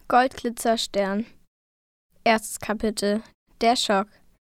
Goldglitzerstern. Erstes Kapitel. Der Schock.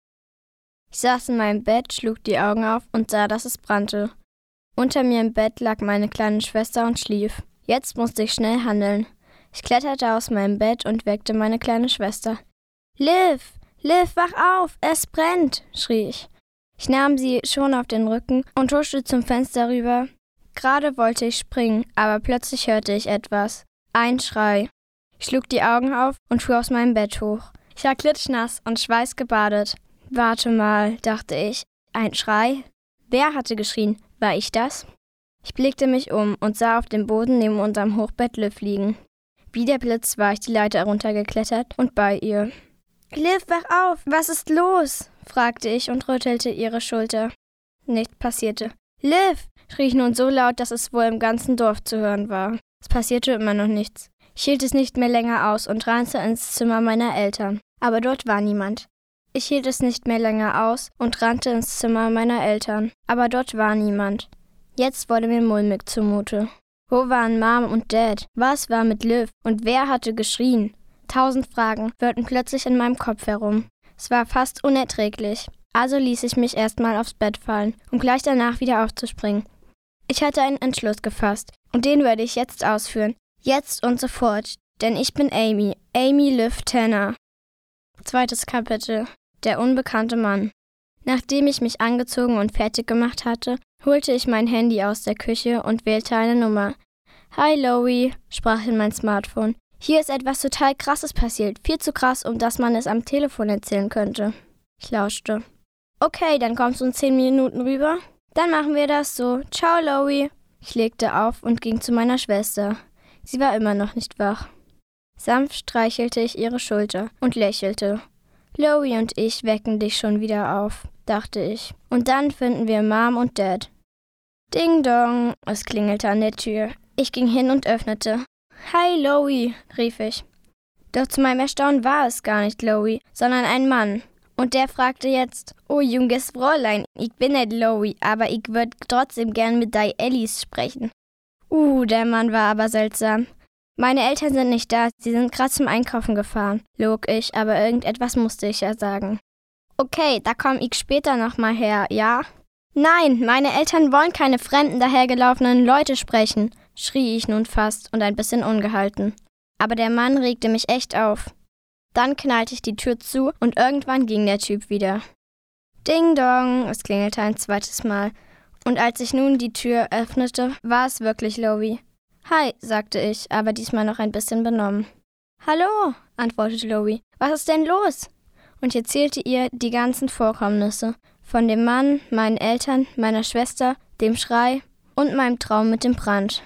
Ich saß in meinem Bett, schlug die Augen auf und sah, dass es brannte. Unter mir im Bett lag meine kleine Schwester und schlief. Jetzt musste ich schnell handeln. Ich kletterte aus meinem Bett und weckte meine kleine Schwester. »Liv, Liv, wach auf, es brennt«, schrie ich. Ich nahm sie schon auf den Rücken und huschte zum Fenster rüber. Gerade wollte ich springen, aber plötzlich hörte ich etwas. Ein Schrei. Ich schlug die Augen auf und fuhr aus meinem Bett hoch. Ich war klitschnass und schweißgebadet. Warte mal, dachte ich. Ein Schrei? Wer hatte geschrien? War ich das? Ich blickte mich um und sah auf dem Boden neben unserem Hochbett Liv liegen. Wie der Blitz war ich die Leiter heruntergeklettert und bei ihr. »Liv, wach auf! Was ist los?« fragte ich und rüttelte ihre Schulter. Nichts passierte. »Liv«, schrie ich nun so laut, dass es wohl im ganzen Dorf zu hören war. Es passierte immer noch nichts. Ich hielt es nicht mehr länger aus und rannte ins Zimmer meiner Eltern. Aber dort war niemand. Ich hielt es nicht mehr länger aus und rannte ins Zimmer meiner Eltern. Aber dort war niemand. Jetzt wurde mir mulmig zumute. Wo waren Mom und Dad? Was war mit Liv? Und wer hatte geschrien? 1000 Fragen wirrten plötzlich in meinem Kopf herum. Es war fast unerträglich. Also ließ ich mich erstmal aufs Bett fallen, um gleich danach wieder aufzuspringen. Ich hatte einen Entschluss gefasst und den werde ich jetzt ausführen. Jetzt und sofort, denn ich bin Amy Liv Tanner. Zweites Kapitel. Der unbekannte Mann. Nachdem ich mich angezogen und fertig gemacht hatte, holte ich mein Handy aus der Küche und wählte eine Nummer. »Hi Loie«, sprach in mein Smartphone. »Hier ist etwas total Krasses passiert. Viel zu krass, dass man es am Telefon erzählen könnte.« Ich lauschte. »Okay, dann kommst du in 10 Minuten rüber? Dann machen wir das so. Ciao, Loie.« Ich legte auf und ging zu meiner Schwester. Sie war immer noch nicht wach. Sanft streichelte ich ihre Schulter und lächelte. »Loie und ich wecken dich schon wieder auf«, dachte ich. »Und dann finden wir Mom und Dad.« Ding dong, es klingelte an der Tür. Ich ging hin und öffnete. »Hi, Loie«, rief ich. Doch zu meinem Erstaunen war es gar nicht Loie, sondern ein Mann. Und der fragte jetzt, »Oh, junges Fräulein, ich bin nicht Loie, aber ich würd trotzdem gern mit dei Ellis sprechen.« Der Mann war aber seltsam. »Meine Eltern sind nicht da, sie sind gerade zum Einkaufen gefahren«, log ich, aber irgendetwas musste ich ja sagen. »Okay, da komm ich später nochmal her, ja?« »Nein, meine Eltern wollen keine fremden, dahergelaufenen Leute sprechen«, schrie ich nun fast und ein bisschen ungehalten. Aber der Mann regte mich echt auf. Dann knallte ich die Tür zu und irgendwann ging der Typ wieder. Ding dong, es klingelte ein zweites Mal. Und als ich nun die Tür öffnete, war es wirklich Loie. »Hi«, sagte ich, aber diesmal noch ein bisschen benommen. »Hallo«, antwortete Loie. »Was ist denn los?« Und ich erzählte ihr die ganzen Vorkommnisse. Von dem Mann, meinen Eltern, meiner Schwester, dem Schrei und meinem Traum mit dem Brand.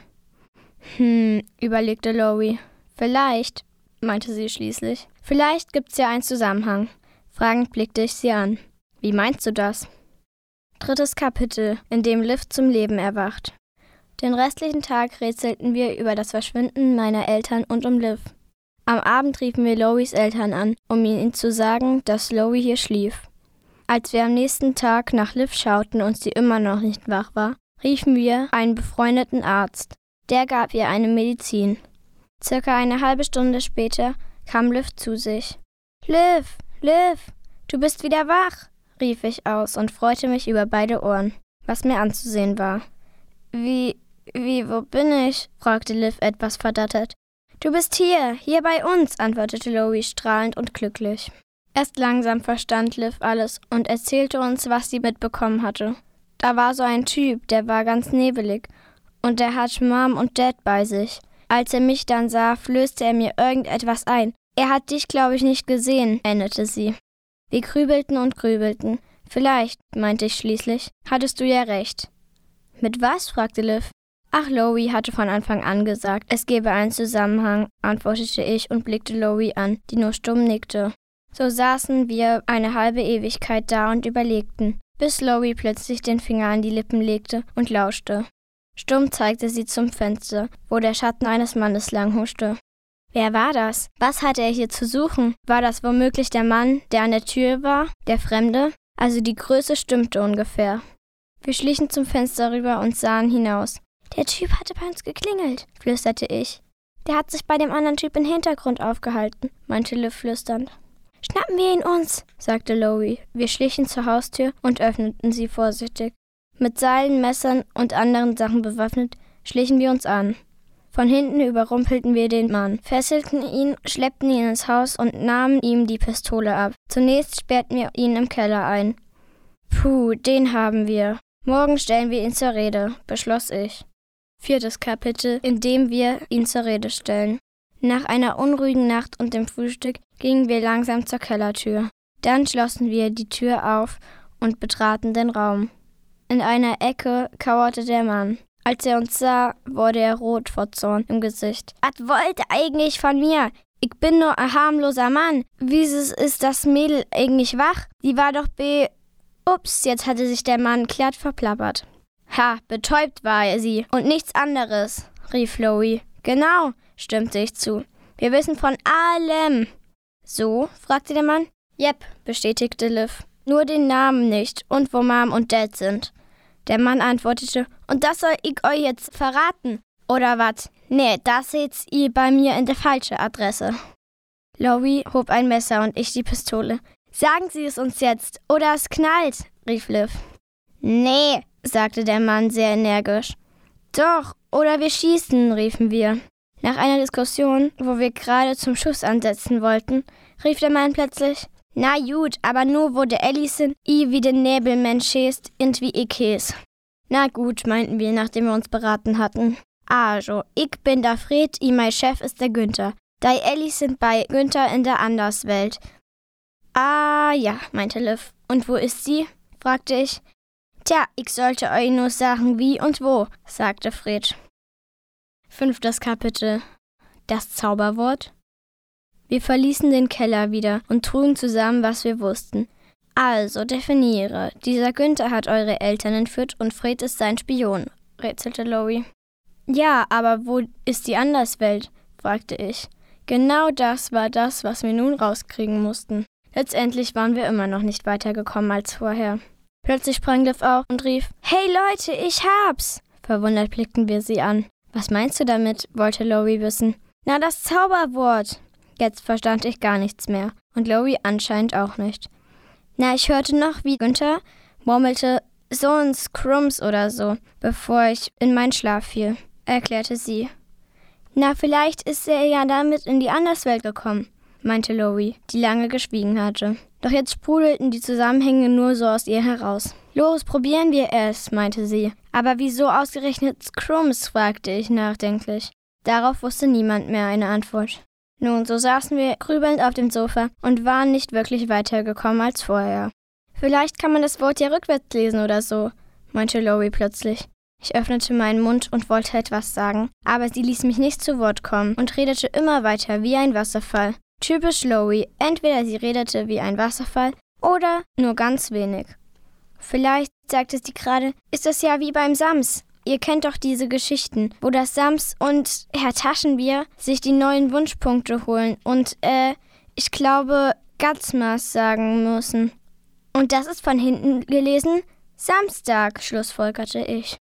Überlegte Loie. »Vielleicht«, meinte sie schließlich. »Vielleicht gibt's ja einen Zusammenhang.« Fragend blickte ich sie an. »Wie meinst du das?« Drittes Kapitel, in dem Liv zum Leben erwacht. Den restlichen Tag rätselten wir über das Verschwinden meiner Eltern und um Liv. Am Abend riefen wir Loies Eltern an, um ihnen zu sagen, dass Loie hier schlief. Als wir am nächsten Tag nach Liv schauten und sie immer noch nicht wach war, riefen wir einen befreundeten Arzt. Der gab ihr eine Medizin. Circa eine halbe Stunde später kam Liv zu sich. »Liv, Liv, du bist wieder wach«, rief ich aus und freute mich über beide Ohren, was mir anzusehen war. Wo bin ich?« fragte Liv etwas verdattert. »Du bist hier bei uns«, antwortete Loie strahlend und glücklich. Erst langsam verstand Liv alles und erzählte uns, was sie mitbekommen hatte. Da war so ein Typ, der war ganz nebelig und der hat Mom und Dad bei sich. Als er mich dann sah, flößte er mir irgendetwas ein. Er hat dich, glaube ich, nicht gesehen, endete sie. Wir grübelten und grübelten. Vielleicht, meinte ich schließlich, hattest du ja recht. Mit was? fragte Liv. Ach, Loie hatte von Anfang an gesagt, es gebe einen Zusammenhang, antwortete ich und blickte Loie an, die nur stumm nickte. So saßen wir eine halbe Ewigkeit da und überlegten, bis Loie plötzlich den Finger an die Lippen legte und lauschte. Stumm zeigte sie zum Fenster, wo der Schatten eines Mannes langhuschte. Wer war das? Was hatte er hier zu suchen? War das womöglich der Mann, der an der Tür war, der Fremde? Also die Größe stimmte ungefähr. Wir schlichen zum Fenster rüber und sahen hinaus. »Der Typ hatte bei uns geklingelt«, flüsterte ich. Der hat sich bei dem anderen Typ im Hintergrund aufgehalten, meinte Liv flüsternd. Schnappen wir ihn uns, sagte Lowie. Wir schlichen zur Haustür und öffneten sie vorsichtig. Mit Seilen, Messern und anderen Sachen bewaffnet, schlichen wir uns an. Von hinten überrumpelten wir den Mann, fesselten ihn, schleppten ihn ins Haus und nahmen ihm die Pistole ab. Zunächst sperrten wir ihn im Keller ein. Puh, den haben wir. Morgen stellen wir ihn zur Rede, beschloss ich. 4. Kapitel, in dem wir ihn zur Rede stellen. Nach einer unruhigen Nacht und dem Frühstück gingen wir langsam zur Kellertür. Dann schlossen wir die Tür auf und betraten den Raum. In einer Ecke kauerte der Mann. Als er uns sah, wurde er rot vor Zorn im Gesicht. Was wollt ihr eigentlich von mir? Ich bin nur ein harmloser Mann. Wieso ist das Mädel eigentlich wach? Die war doch Ups, jetzt hatte sich der Mann glatt verplappert. Ha, betäubt war sie und nichts anderes, rief Lowie. Genau, stimmte ich zu. Wir wissen von allem. So? Fragte der Mann. Jep, bestätigte Liv. Nur den Namen nicht und wo Mom und Dad sind. Der Mann antwortete, und das soll ich euch jetzt verraten? Oder was? Nee, das seht ihr bei mir in der falschen Adresse. Lowie hob ein Messer und ich die Pistole. Sagen Sie es uns jetzt, oder es knallt, rief Liv. Nee, sagte der Mann sehr energisch. Doch, oder wir schießen, riefen wir. Nach einer Diskussion, wo wir gerade zum Schuss ansetzen wollten, rief der Mann plötzlich, na gut, aber nur wo der Ellison wie den Nebelmensch ist und wie ich heiß. Na gut, meinten wir, nachdem wir uns beraten hatten. Also, ich bin der Fred, mein Chef ist der Günther. Die Ellis sind bei Günther in der Anderswelt. Ah, ja, meinte Liv. Und wo ist sie? Fragte ich. Tja, ich sollte euch nur sagen, wie und wo, sagte Fred. 5. Kapitel. Das Zauberwort. Wir verließen den Keller wieder und trugen zusammen, was wir wussten. Also, definiere. Dieser Günther hat eure Eltern entführt und Fred ist sein Spion, rätselte Lowie. Ja, aber wo ist die Anderswelt? Fragte ich. Genau das war das, was wir nun rauskriegen mussten. Letztendlich waren wir immer noch nicht weitergekommen als vorher. Plötzlich sprang Liv auf und rief, Hey Leute, ich hab's! Verwundert blickten wir sie an. Was meinst du damit? Wollte Lowie wissen. Na, das Zauberwort! Jetzt verstand ich gar nichts mehr. Und Lowie anscheinend auch nicht. Na, ich hörte noch, wie Günther murmelte, so ein Scrums oder so, bevor ich in meinen Schlaf fiel, erklärte sie. Na, vielleicht ist er ja damit in die Anderswelt gekommen, meinte Lowie, die lange geschwiegen hatte. Doch jetzt sprudelten die Zusammenhänge nur so aus ihr heraus. Los, probieren wir es, meinte sie. Aber wieso ausgerechnet Scrums, fragte ich nachdenklich. Darauf wusste niemand mehr eine Antwort. Nun, so saßen wir grübelnd auf dem Sofa und waren nicht wirklich weitergekommen als vorher. Vielleicht kann man das Wort ja rückwärts lesen oder so, meinte Lowie plötzlich. Ich öffnete meinen Mund und wollte etwas sagen, aber sie ließ mich nicht zu Wort kommen und redete immer weiter wie ein Wasserfall. Typisch Lowie, entweder sie redete wie ein Wasserfall oder nur ganz wenig. Vielleicht, sagte sie gerade, ist es ja wie beim Sams. Ihr kennt doch diese Geschichten, wo das Sams und Herr Taschenbier sich die neuen Wunschpunkte holen und, ich glaube, Gatzmas sagen müssen. Und das ist von hinten gelesen Samstag, schlussfolgerte ich.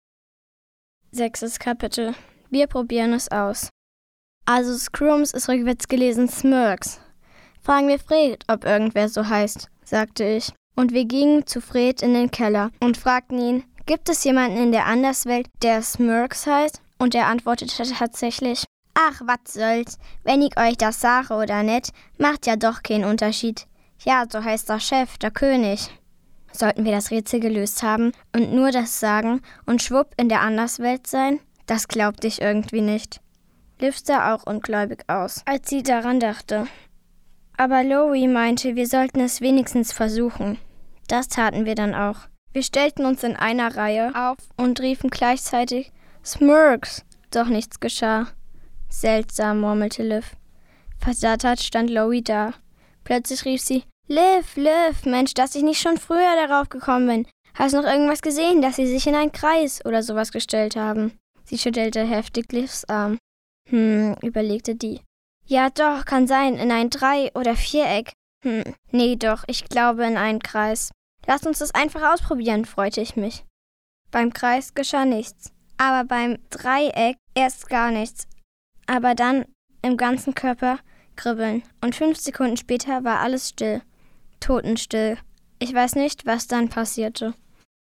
6. Kapitel. Wir probieren es aus. Also Scrums ist rückwärts gelesen Smirks. Fragen wir Fred, ob irgendwer so heißt, sagte ich. Und wir gingen zu Fred in den Keller und fragten ihn, gibt es jemanden in der Anderswelt, der Smirks heißt? Und er antwortete tatsächlich, ach, was soll's, wenn ich euch das sage oder nicht, macht ja doch keinen Unterschied. Ja, so heißt der Chef, der König. Sollten wir das Rätsel gelöst haben und nur das sagen und schwupp in der Anderswelt sein? Das glaubte ich irgendwie nicht. Liv sah auch ungläubig aus, als sie daran dachte. Aber Lowie meinte, wir sollten es wenigstens versuchen. Das taten wir dann auch. Wir stellten uns in einer Reihe auf und riefen gleichzeitig Smirks, doch nichts geschah. Seltsam, murmelte Liv. Verdattert stand Lowie da. Plötzlich rief sie, Liv, Mensch, dass ich nicht schon früher darauf gekommen bin. Hast du noch irgendwas gesehen, dass sie sich in einen Kreis oder sowas gestellt haben? Sie schüttelte heftig Livs Arm. Überlegte die. Ja doch, kann sein, in ein 3- oder Viereck. Nee doch, ich glaube in einen Kreis. Lass uns das einfach ausprobieren, freute ich mich. Beim Kreis geschah nichts, aber beim Dreieck erst gar nichts. aber dann im ganzen Körper kribbeln. Und 5 Sekunden später war alles still. Totenstill. Ich weiß nicht, was dann passierte.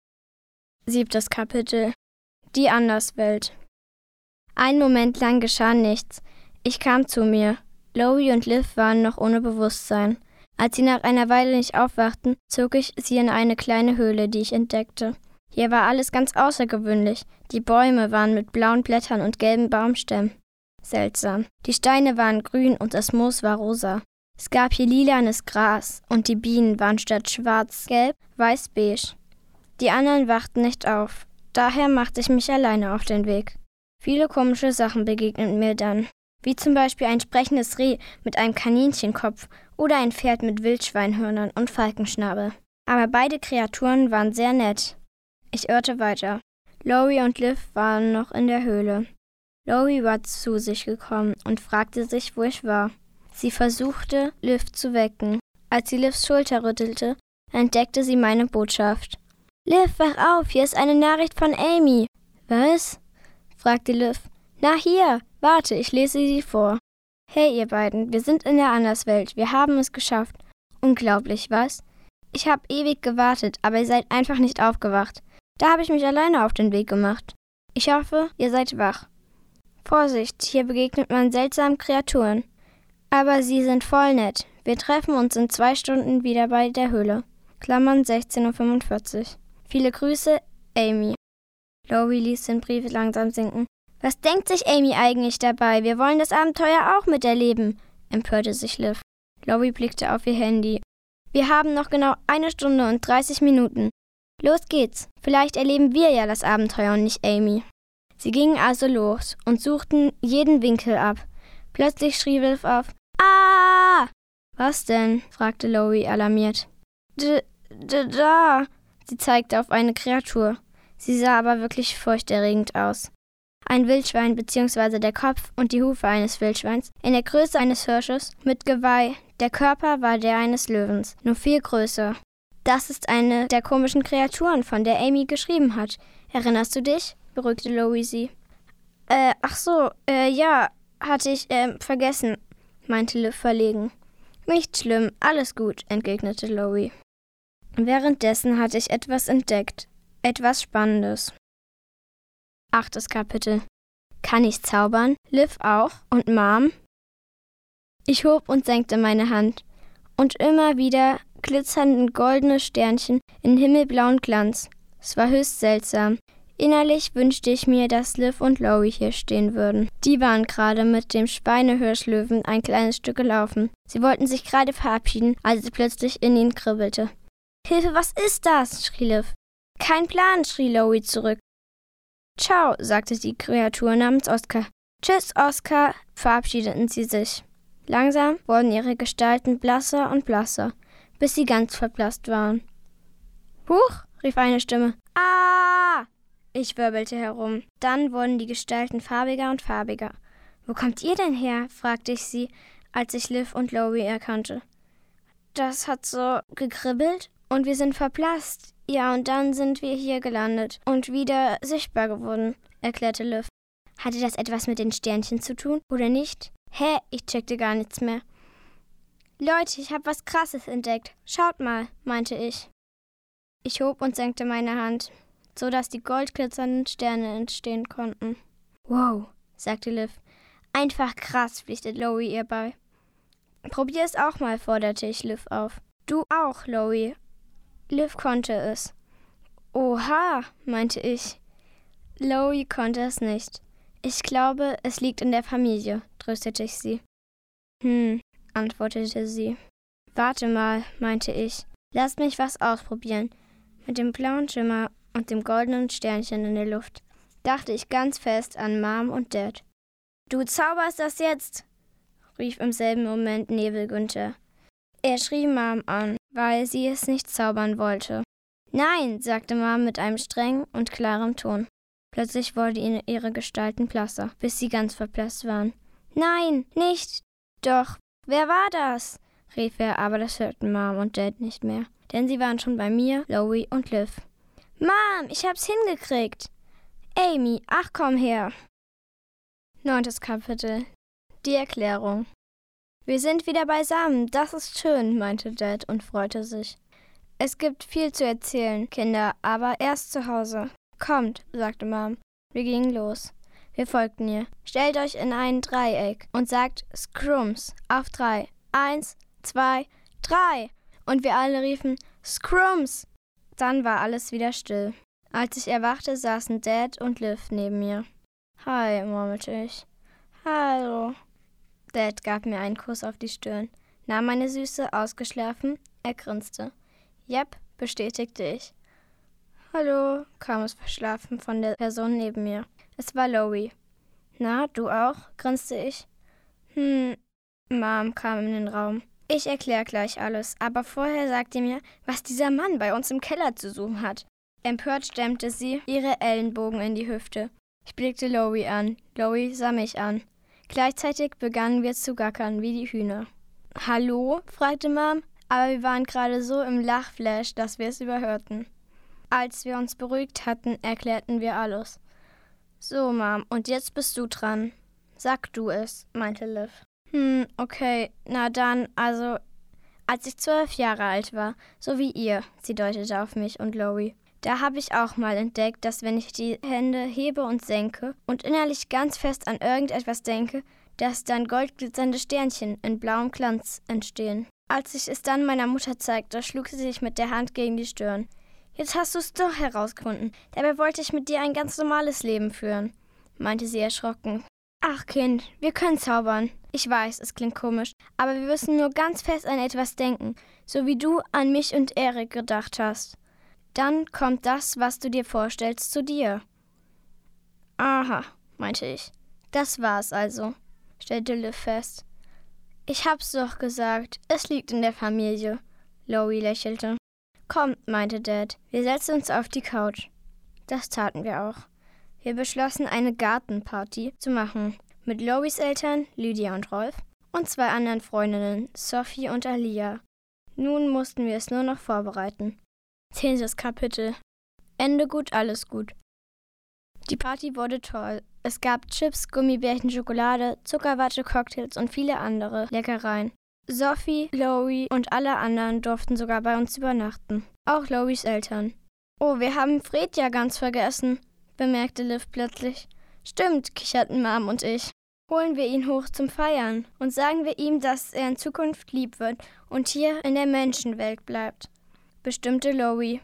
7. Kapitel. Die Anderswelt. Einen Moment lang geschah nichts. Ich kam zu mir. Lowry und Liv waren noch ohne Bewusstsein. Als sie nach einer Weile nicht aufwachten, zog ich sie in eine kleine Höhle, die ich entdeckte. Hier war alles ganz außergewöhnlich. Die Bäume waren mit blauen Blättern und gelben Baumstämmen. Seltsam. Die Steine waren grün und das Moos war rosa. Es gab hier lilanes Gras und die Bienen waren statt schwarz-gelb weiß-beige. Die anderen wachten nicht auf. Daher machte ich mich alleine auf den Weg. Viele komische Sachen begegneten mir dann, wie zum Beispiel ein sprechendes Reh mit einem Kaninchenkopf oder ein Pferd mit Wildschweinhörnern und Falkenschnabel. Aber beide Kreaturen waren sehr nett. Ich irrte weiter. Lowry und Liv waren noch in der Höhle. Lowry war zu sich gekommen und fragte sich, wo ich war. Sie versuchte, Liv zu wecken. Als sie Livs Schulter rüttelte, entdeckte sie meine Botschaft. »Liv, wach auf, hier ist eine Nachricht von Amy.« »Was?« fragte Liv. »Na hier, warte, ich lese sie vor. Hey ihr beiden, wir sind in der Anderswelt, wir haben es geschafft. Unglaublich, was? Ich habe ewig gewartet, aber ihr seid einfach nicht aufgewacht. Da habe ich mich alleine auf den Weg gemacht. Ich hoffe, ihr seid wach. Vorsicht, hier begegnet man seltsamen Kreaturen. Aber sie sind voll nett. Wir treffen uns in 2 Stunden wieder bei der Höhle. Klammern 16:45 Uhr. Viele Grüße, Amy.« Lowry ließ den Brief langsam sinken. »Was denkt sich Amy eigentlich dabei? Wir wollen das Abenteuer auch miterleben«, empörte sich Liv. Lowry blickte auf ihr Handy. »Wir haben noch genau 1 Stunde und 30 Minuten. Los geht's. Vielleicht erleben wir ja das Abenteuer und nicht Amy.« Sie gingen also los und suchten jeden Winkel ab. Plötzlich schrie Liv auf. »Ah!« »Was denn?« fragte Lowry alarmiert. Da!« Sie zeigte auf eine Kreatur. Sie sah aber wirklich furchterregend aus. Ein Wildschwein bzw. der Kopf und die Hufe eines Wildschweins, in der Größe eines Hirsches, mit Geweih. Der Körper war der eines Löwens, nur viel größer. »Das ist eine der komischen Kreaturen, von der Amy geschrieben hat. Erinnerst du dich?« beruhigte Lowry sie. Ja, hatte ich vergessen«, meinte Liv verlegen. »Nicht schlimm, alles gut«, entgegnete Lowry. Währenddessen hatte ich etwas entdeckt. Etwas Spannendes. 8. Kapitel. Kann ich zaubern? Liv auch? Und Mom? Ich hob und senkte meine Hand. Und immer wieder glitzernden goldene Sternchen in himmelblauen Glanz. Es war höchst seltsam. Innerlich wünschte ich mir, dass Liv und Lowry hier stehen würden. Die waren gerade mit dem Schweinehirschlöwen ein kleines Stück gelaufen. Sie wollten sich gerade verabschieden, als es plötzlich in ihnen kribbelte. »Hilfe, was ist das?« schrie Liv. »Kein Plan«, schrie Lowry zurück. »Ciao«, sagte die Kreatur namens Oskar. »Tschüss, Oskar«, verabschiedeten sie sich. Langsam wurden ihre Gestalten blasser und blasser, bis sie ganz verblasst waren. »Huch«, rief eine Stimme. »Ah!« Ich wirbelte herum. Dann wurden die Gestalten farbiger und farbiger. »Wo kommt ihr denn her?« fragte ich sie, als ich Liv und Lowry erkannte. »Das hat so gekribbelt und wir sind verblasst. Ja, und dann sind wir hier gelandet und wieder sichtbar geworden«, erklärte Liv. »Hatte das etwas mit den Sternchen zu tun oder nicht?« »Hä? Ich checkte gar nichts mehr.« »Leute, ich habe was Krasses entdeckt. Schaut mal«, meinte ich. Ich hob und senkte meine Hand, so dass die goldglitzernden Sterne entstehen konnten. »Wow«, sagte Liv. »Einfach krass«, pflichtete Lowry ihr bei. »Probier es auch mal«, forderte ich Liv auf. »Du auch, Lowry.« Liv konnte es. »Oha«, meinte ich. Lowry konnte es nicht. »Ich glaube, es liegt in der Familie«, tröstete ich sie. Antwortete sie. »Warte mal«, meinte ich. »Lass mich was ausprobieren.« Mit dem blauen Schimmer und dem goldenen Sternchen in der Luft dachte ich ganz fest an Mom und Dad. »Du zauberst das jetzt«, rief im selben Moment Nebel Günther. Er schrie Mom an, weil sie es nicht zaubern wollte. »Nein«, sagte Mom mit einem strengen und klaren Ton. Plötzlich wurden ihre Gestalten blasser, bis sie ganz verblasst waren. »Nein, nicht!« »Doch, wer war das?« rief er, aber das hörten Mom und Dad nicht mehr, denn sie waren schon bei mir, Lowry und Liv. »Mom, ich hab's hingekriegt!« »Amy, ach komm her!« 9. Kapitel. Die Erklärung. Wir sind wieder beisammen, das ist schön, meinte Dad und freute sich. Es gibt viel zu erzählen, Kinder, aber erst zu Hause. Kommt, sagte Mom. Wir gingen los. Wir folgten ihr. Stellt euch in ein Dreieck und sagt Scrums auf 3. 1, 2, 3. Und wir alle riefen Scrums. Dann war alles wieder still. Als ich erwachte, saßen Dad und Liv neben mir. Hi, murmelte ich. Hallo. Dad gab mir einen Kuss auf die Stirn, nahm meine Süße, ausgeschlafen, er grinste. Jep, bestätigte ich. Hallo, kam es verschlafen von der Person neben mir. Es war Lowie. Na, du auch? Grinste ich. Mom kam in den Raum. Ich erkläre gleich alles, aber vorher sagt ihr mir, was dieser Mann bei uns im Keller zu suchen hat. Empört stemmte sie ihre Ellenbogen in die Hüfte. Ich blickte Lowie an. Lowie sah mich an. Gleichzeitig begannen wir zu gackern wie die Hühner. Hallo? Fragte Mom, aber wir waren gerade so im Lachflash, dass wir es überhörten. Als wir uns beruhigt hatten, erklärten wir alles. So, Mom, und jetzt bist du dran. Sag du es, meinte Liv. Okay, na dann, also, als ich 12 Jahre alt war, so wie ihr, sie deutete auf mich und Lowie, da habe ich auch mal entdeckt, dass wenn ich die Hände hebe und senke und innerlich ganz fest an irgendetwas denke, dass dann goldglitzernde Sternchen in blauem Glanz entstehen. Als ich es dann meiner Mutter zeigte, schlug sie sich mit der Hand gegen die Stirn. Jetzt hast du es doch herausgefunden. Dabei wollte ich mit dir ein ganz normales Leben führen, meinte sie erschrocken. Ach Kind, wir können zaubern. Ich weiß, es klingt komisch, aber wir müssen nur ganz fest an etwas denken, so wie du an mich und Erik gedacht hast. Dann kommt das, was du dir vorstellst, zu dir. Aha, meinte ich. Das war's also, stellte Liv fest. Ich hab's doch gesagt, es liegt in der Familie. Lowie lächelte. Kommt, meinte Dad, wir setzen uns auf die Couch. Das taten wir auch. Wir beschlossen, eine Gartenparty zu machen. Mit Lowies Eltern, Lydia und Rolf, und 2 anderen Freundinnen, Sophie und Alia. Nun mussten wir es nur noch vorbereiten. 10. Kapitel. Ende gut, alles gut. Die Party wurde toll. Es gab Chips, Gummibärchen, Schokolade, Zuckerwatte, Cocktails und viele andere Leckereien. Sophie, Lowie und alle anderen durften sogar bei uns übernachten. Auch Lowies Eltern. Oh, wir haben Fred ja ganz vergessen, bemerkte Liv plötzlich. Stimmt, kicherten Mom und ich. Holen wir ihn hoch zum Feiern und sagen wir ihm, dass er in Zukunft lieb wird und hier in der Menschenwelt bleibt, bestimmte Lowie.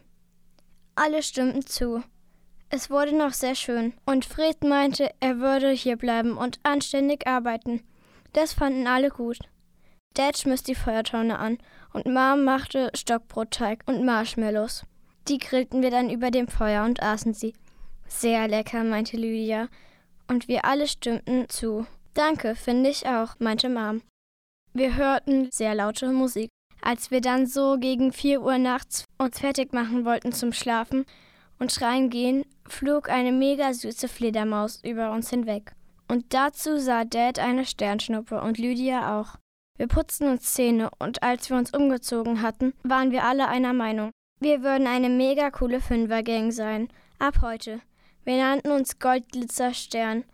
Alle stimmten zu. Es wurde noch sehr schön und Fred meinte, er würde hier bleiben und anständig arbeiten. Das fanden alle gut. Dad schmiss die Feuertonne an und Mom machte Stockbrotteig und Marshmallows. Die grillten wir dann über dem Feuer und aßen sie. Sehr lecker, meinte Lydia. Und wir alle stimmten zu. Danke, finde ich auch, meinte Mom. Wir hörten sehr laute Musik. Als wir dann so gegen 4 Uhr nachts uns fertig machen wollten zum Schlafen und schreien gehen, flog eine mega süße Fledermaus über uns hinweg. Und dazu sah Dad eine Sternschnuppe und Lydia auch. Wir putzten uns Zähne und als wir uns umgezogen hatten, waren wir alle einer Meinung. Wir würden eine mega coole 5er-Gang sein. Ab heute. Wir nannten uns Goldglitzerstern.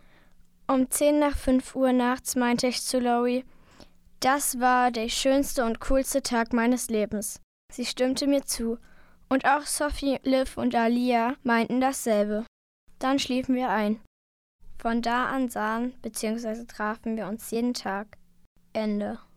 Um 10 nach 5 Uhr nachts meinte ich zu Lowie, das war der schönste und coolste Tag meines Lebens. Sie stimmte mir zu. Und auch Sophie, Liv und Alia meinten dasselbe. Dann schliefen wir ein. Von da an sahen bzw. trafen wir uns jeden Tag. Ende.